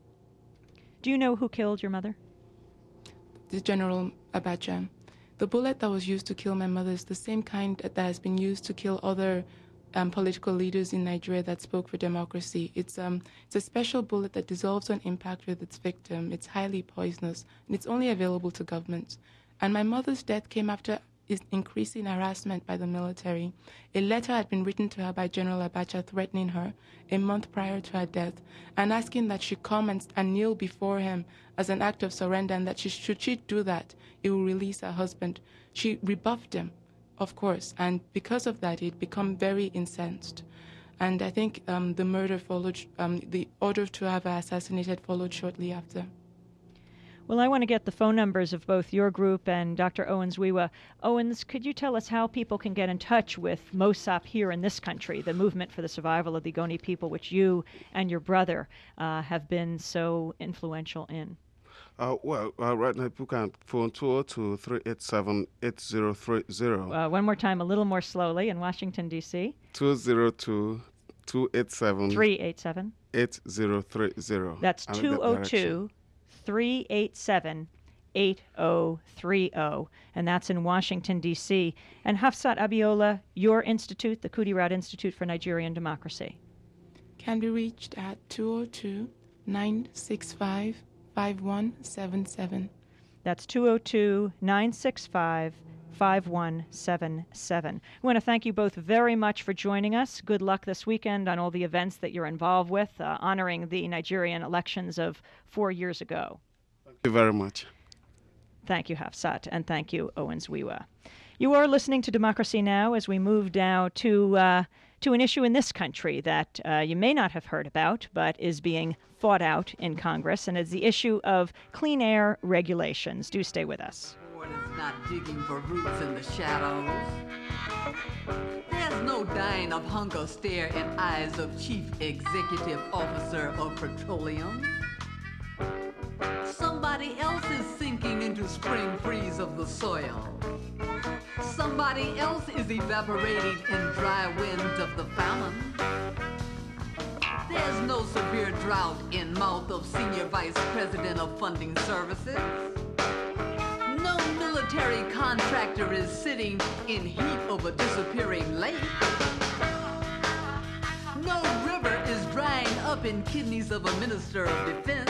Do you know who killed your mother? The General Abacha. The bullet that was used to kill my mother is the same kind that has been used to kill other political leaders in Nigeria that spoke for democracy. It's a special bullet that dissolves on impact with its victim. It's highly poisonous, and it's only available to governments. And my mother's death came after increasing harassment by the military. A letter had been written to her by General Abacha threatening her a month prior to her death and asking that she come and kneel before him as an act of surrender, and that should she do that, he will release her husband. She rebuffed him, of course, and because of that, he'd become very incensed. And I think the murder followed, the order to have her assassinated followed shortly after. Well, I want to get the phone numbers of both your group and Dr. Owen Zwiwa. Owens, could you tell us how people can get in touch with MOSAP here in this country, the Movement for the Survival of the Ogoni People, which you and your brother have been so influential in? Right now people can phone 202-387-8030. One more time, a little more slowly, in Washington, D.C. 202-287-387 8030. That's 202-387-8030, and that's in Washington, D.C. And Hafsat Abiola, your institute, the Kudirat Institute for Nigerian Democracy, can be reached at 202-965-5177. That's 202-965-5177. We want to thank you both very much for joining us. Good luck this weekend on all the events that you're involved with, honoring the Nigerian elections of 4 years ago. Thank you very much. Thank you, Hafsat, and thank you, Owens Wiwa. You are listening to Democracy Now! As we move now to an issue in this country that you may not have heard about, but is being fought out in Congress, and is the issue of clean air regulations. Do stay with us. Board is not digging for roots in the shadows. There's no dying of hunger stare in eyes of Chief Executive Officer of Petroleum. Somebody else is sinking into spring freeze of the soil. Somebody else is evaporating in dry winds of the famine. There's no severe drought in mouth of Senior Vice President of Funding Services. No military contractor is sitting in heat of a disappearing lake. No river is drying up in kidneys of a Minister of Defense.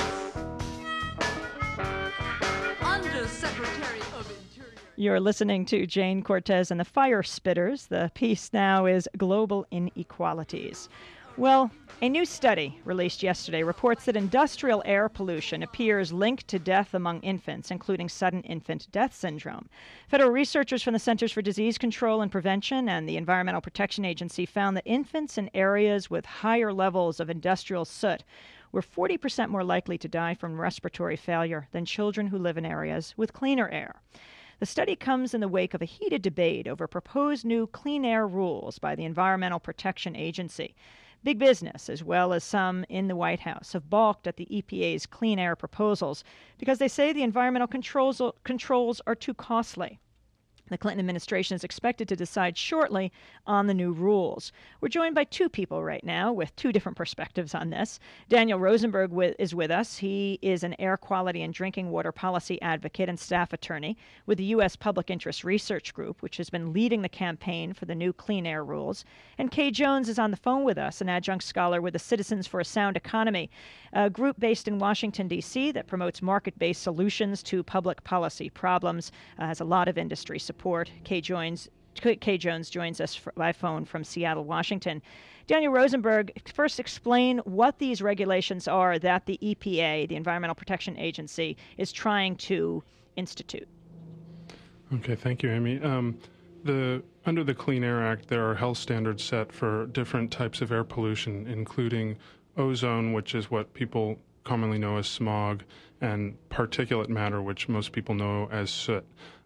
Undersecretary of Interior. You're listening to Jane Cortez and the Fire Spitters. The piece now is Global Inequalities. Well, a new study released yesterday reports that industrial air pollution appears linked to death among infants, including sudden infant death syndrome. Federal researchers from the Centers for Disease Control and Prevention and the Environmental Protection Agency found that infants in areas with higher levels of industrial soot were 40% more likely to die from respiratory failure than children who live in areas with cleaner air. The study comes in the wake of a heated debate over proposed new clean air rules by the Environmental Protection Agency. Big business, as well as some in the White House, have balked at the EPA's clean air proposals because they say the environmental controls are too costly. The Clinton administration is expected to decide shortly on the new rules. We're joined by two people right now with two different perspectives on this. Daniel Rosenberg is with us. He is an air quality and drinking water policy advocate and staff attorney with the U.S. Public Interest Research Group, which has been leading the campaign for the new clean air rules. And Kay Jones is on the phone with us, an adjunct scholar with the Citizens for a Sound Economy, a group based in Washington, D.C. that promotes market-based solutions to public policy problems, has a lot of industry support. Kay Jones joins us by phone from Seattle, Washington. Daniel Rosenberg, first explain what these regulations are that the EPA, the Environmental Protection Agency, is trying to institute. Okay, thank you, Amy. Under the Clean Air Act, there are health standards set for different types of air pollution, including ozone, which is what people commonly know as smog, and particulate matter, which most people know as soot.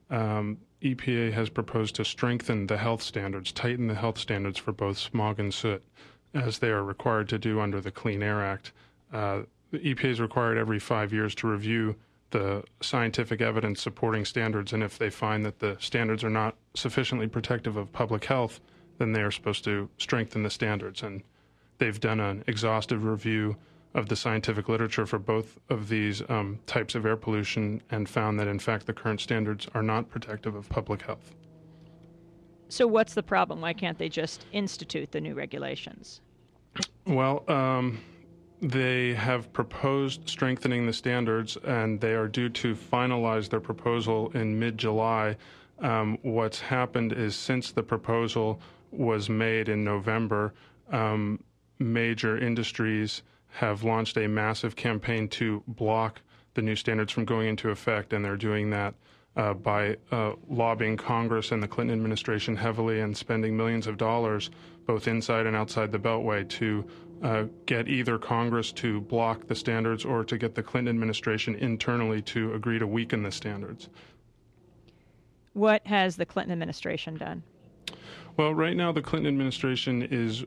EPA has proposed to strengthen the health standards, tighten the health standards for both smog and soot, as they are required to do under the Clean Air Act. The EPA is required every 5 years to review the scientific evidence supporting standards, and if they find that the standards are not sufficiently protective of public health, then they are supposed to strengthen the standards. And they've done an exhaustive review of the scientific literature for both of these types of air pollution and found that, in fact, the current standards are not protective of public health. So what's the problem? Why can't they just institute the new regulations? Well, they have proposed strengthening the standards, and they are due to finalize their proposal in mid-July. What's happened is, since the proposal was made in November, major industries have launched a massive campaign to block the new standards from going into effect, and they're doing that by lobbying Congress and the Clinton administration heavily and spending millions of dollars both inside and outside the Beltway to get either Congress to block the standards or to get the Clinton administration internally to agree to weaken the standards. What has the Clinton administration done? Well, right now the Clinton administration is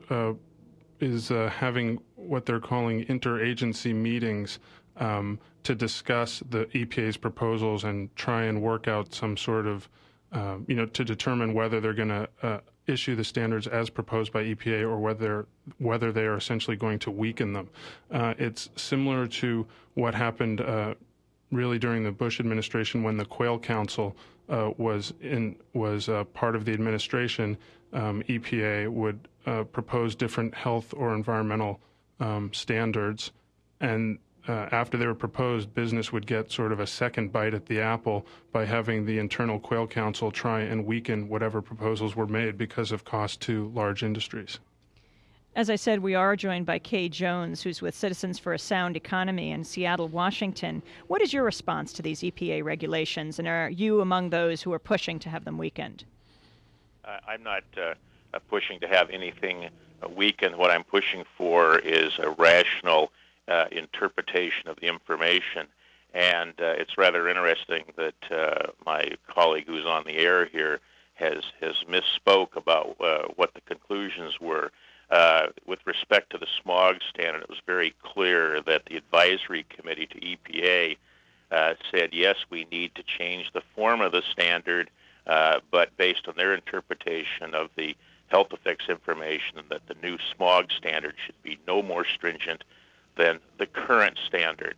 having what they're calling interagency meetings to discuss the EPA's proposals and try and work out some sort of, to determine whether they're going to issue the standards as proposed by EPA or whether they are essentially going to weaken them. It's similar to what happened really during the Bush administration when the Quail Council was part of the administration. EPA would propose different health or environmental standards, and after they were proposed, business would get sort of a second bite at the apple by having the internal Quail Council try and weaken whatever proposals were made because of cost to large industries. As I said, we are joined by Kay Jones, who's with Citizens for a Sound Economy in Seattle, Washington. What is your response to these EPA regulations, and are you among those who are pushing to have them weakened? I'm not pushing to have anything weakened. What I'm pushing for is a rational interpretation of the information. And it's rather interesting that my colleague who's on the air here has misspoke about what the conclusions were. With respect to the smog standard, it was very clear that the advisory committee to EPA said, yes, we need to change the form of the standard, but based on their interpretation of the health effects information, that the new smog standard should be no more stringent than the current standard.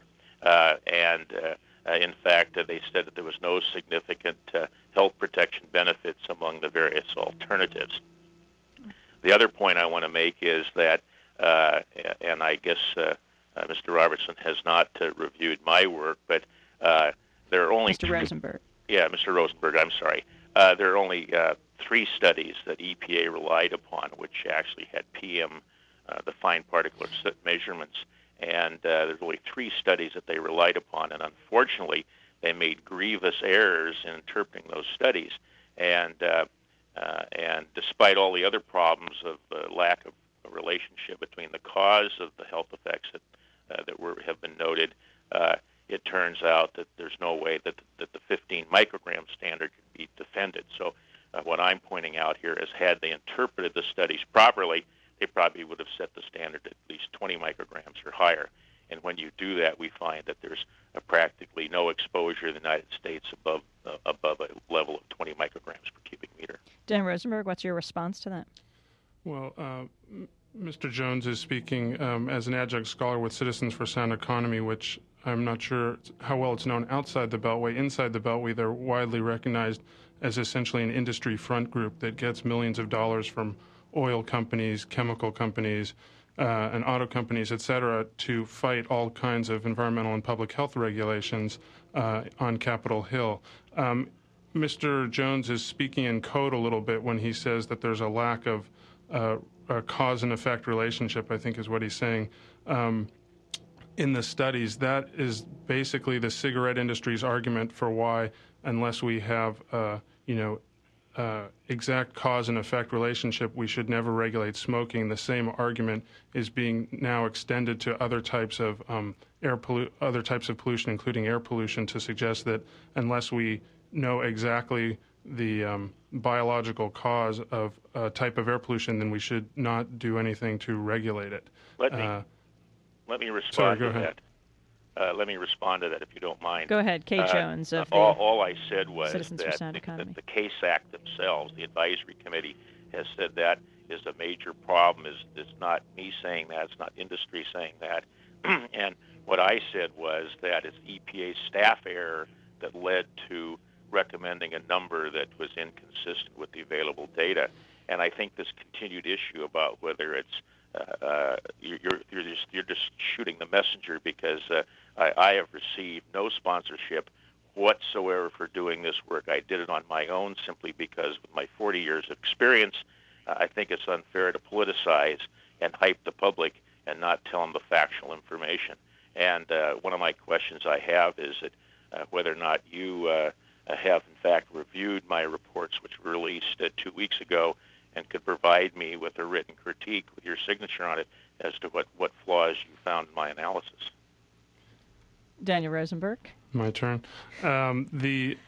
In fact, they said that there was no significant health protection benefits among the various alternatives. The other point I want to make is that, and I guess Mr. Robertson has not reviewed my work, but there are only Mr. Rosenberg. Yeah, Mr. Rosenberg, I'm sorry. There are only 3 studies that EPA relied upon, which actually had PM, the fine particle measurements, and there's only 3 studies that they relied upon, and unfortunately, they made grievous errors in interpreting those studies, and despite all the other problems of lack of a relationship between the cause of the health effects that have been noted, it turns out that there's no way that the 15 microgram standard can be defended. So what I'm pointing out here is, had they interpreted the studies properly, they probably would have set the standard at least 20 micrograms or higher. And when you do that, we find that there's practically no exposure in the United States above a level of 20 micrograms per cubic meter. Dan Rosenberg, what's your response to that? Well, Mr. Jones is speaking as an adjunct scholar with Citizens for Sound Economy, which I'm not sure how well it's known outside the Beltway. Inside the Beltway, they're widely recognized as essentially an industry front group that gets millions of dollars from oil companies, chemical companies, and auto companies, et cetera, to fight all kinds of environmental and public health regulations on Capitol Hill. Mr. Jones is speaking in code a little bit when he says that there's a lack of a cause and effect relationship, I think is what he's saying, in the studies. That is basically the cigarette industry's argument for why, unless we have, exact cause and effect relationship, we should never regulate smoking. The same argument is being now extended to other types of other types of pollution, including air pollution, to suggest that unless we know exactly the biological cause of a type of air pollution, then we should not do anything to regulate it. Let me respond to that. Let me respond to that, if you don't mind. Go ahead, Kay Jones. Of all I said was Citizens for Sound that Economy. the CASE Act themselves, the advisory committee, has said that is a major problem. It's not me saying that. It's not industry saying that. And what I said was that it's EPA staff error that led to recommending a number that was inconsistent with the available data. And I think this continued issue about whether it's you're just shooting the messenger, because I have received no sponsorship whatsoever for doing this work. I did it on my own simply because with my 40 years of experience, I think it's unfair to politicize and hype the public and not tell them the factual information. And one of my questions I have is that whether or not you have in fact reviewed my reports, which were released 2 weeks ago, and could provide me with a written critique with your signature on it as to what flaws you found in my analysis. Daniel Rosenberg. My turn. I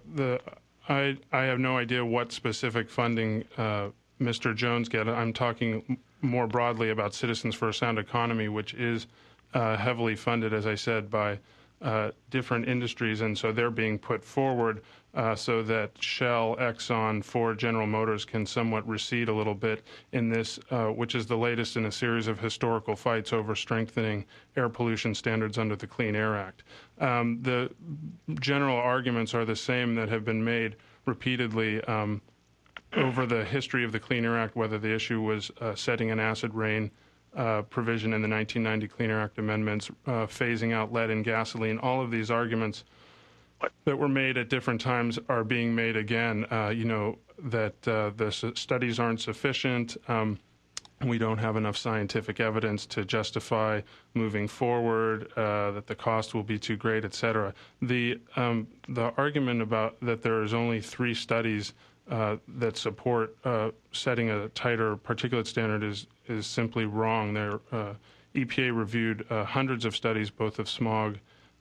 have no idea what specific funding Mr. Jones get. I'm talking more broadly about Citizens for a Sound Economy, which is heavily funded, as I said, by different industries, and so they're being put forward so that Shell, Exxon, Ford, General Motors can somewhat recede a little bit in this, which is the latest in a series of historical fights over strengthening air pollution standards under the Clean Air Act. The general arguments are the same that have been made repeatedly over the history of the Clean Air Act, whether the issue was setting an acid rain provision in the 1990 Clean Air Act amendments, phasing out lead in gasoline. All of these arguments that were made at different times are being made again. That the studies aren't sufficient. We don't have enough scientific evidence to justify moving forward, that the cost will be too great, et cetera. The argument about that there is only 3 studies that support setting a tighter particulate standard is simply wrong. EPA reviewed hundreds of studies, both of smog,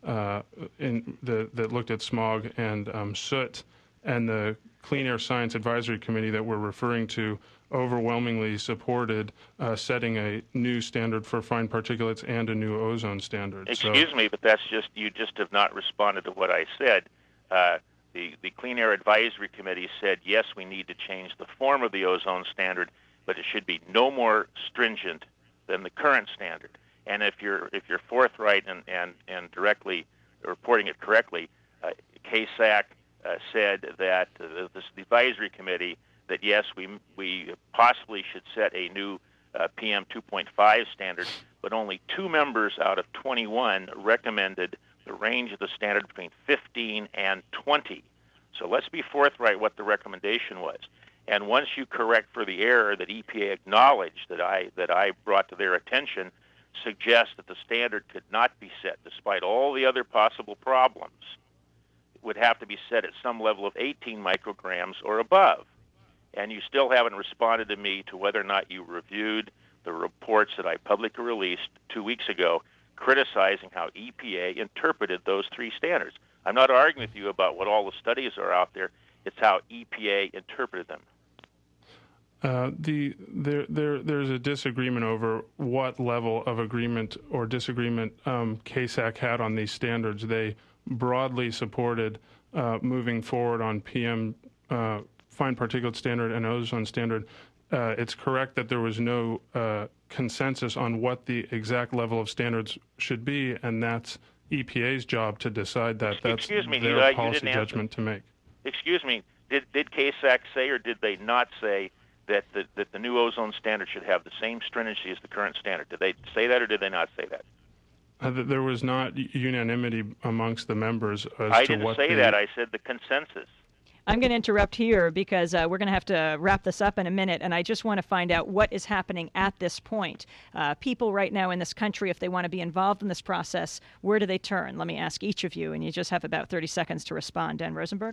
that looked at smog and soot, and the Clean Air Science Advisory Committee that we're referring to overwhelmingly supported setting a new standard for fine particulates and a new ozone standard. Excuse me, but you just have not responded to what I said. The Clean Air Advisory Committee said, yes, we need to change the form of the ozone standard, but it should be no more stringent than the current standard. And if you're forthright and directly reporting it correctly, KSAC said that the advisory committee that yes, we possibly should set a new PM 2.5 standard, but only 2 members out of 21 recommended the range of the standard between 15 and 20. So let's be forthright what the recommendation was. And once you correct for the error that EPA acknowledged that I brought to their attention, suggest that the standard could not be set despite all the other possible problems. It would have to be set at some level of 18 micrograms or above. And you still haven't responded to me to whether or not you reviewed the reports that I publicly released 2 weeks ago criticizing how EPA interpreted those 3 standards. I'm not arguing with you about what all the studies are out there. It's how EPA interpreted them. There's a disagreement over what level of agreement or disagreement KSAC had on these standards. They broadly supported moving forward on PM fine particulate standard and ozone standard. It's correct that there was no consensus on what the exact level of standards should be, and that's EPA's job to decide that. That's their policy judgment to make. Excuse me, did KSAC say or did they not say that the new ozone standard should have the same stringency as the current standard? Did they say that or did they not say that? There was not unanimity amongst the members as to what I didn't say that. I said the consensus. I'm going to interrupt here because we're going to have to wrap this up in a minute, and I just want to find out what is happening at this point. People right now in this country, if they want to be involved in this process, where do they turn? Let me ask each of you, and you just have about 30 seconds to respond. Dan Rosenberg?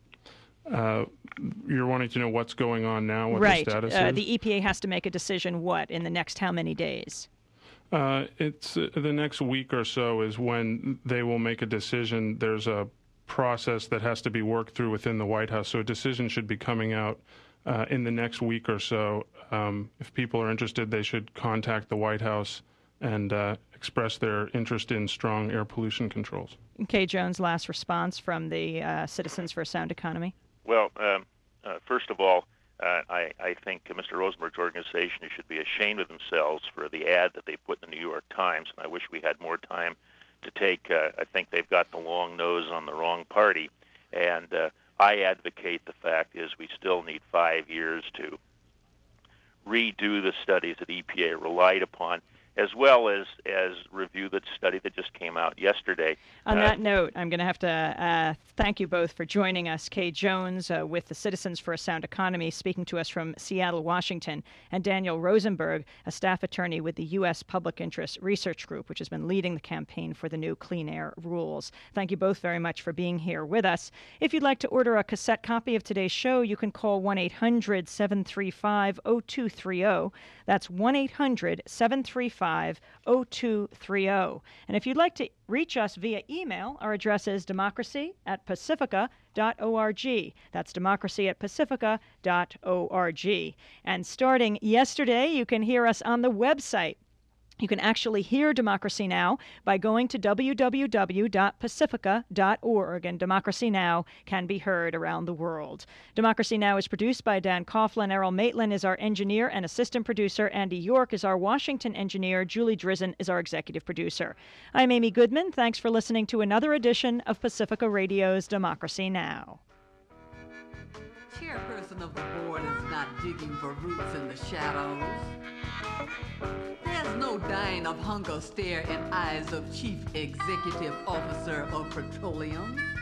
You're wanting to know what's going on now, what right. the status is? The EPA has to make a decision, in the next how many days? It's the next week or so is when they will make a decision. There's a process that has to be worked through within the White House, so a decision should be coming out in the next week or so. If people are interested, they should contact the White House and express their interest in strong air pollution controls. Kay Jones, last response from the Citizens for a Sound Economy. Well, first of all, I think Mr. Rosenberg's organization should be ashamed of themselves for the ad that they put in the New York Times, and I wish we had more time to take. I think they've got the long nose on the wrong party, and I advocate the fact is we still need 5 years to redo the studies that EPA relied upon, as well as review the study that just came out yesterday. On that note, I'm going to have to thank you both for joining us. Kay Jones with the Citizens for a Sound Economy, speaking to us from Seattle, Washington, and Daniel Rosenberg, a staff attorney with the U.S. Public Interest Research Group, which has been leading the campaign for the new clean air rules. Thank you both very much for being here with us. If you'd like to order a cassette copy of today's show, you can call 1-800-735-0230. That's 1-800-735-0230. And if you'd like to reach us via email, our address is democracy@pacifica.org. That's democracy@pacifica.org. And starting yesterday, you can hear us on the website. You can actually hear Democracy Now! By going to www.pacifica.org, and Democracy Now! Can be heard around the world. Democracy Now! Is produced by Dan Coughlin. Errol Maitland is our engineer and assistant producer. Andy York is our Washington engineer. Julie Drizzen is our executive producer. I'm Amy Goodman. Thanks for listening to another edition of Pacifica Radio's Democracy Now! Chairperson of the board is not digging for roots in the shadows. There's no dying of hunger stare in eyes of Chief Executive Officer of Petroleum.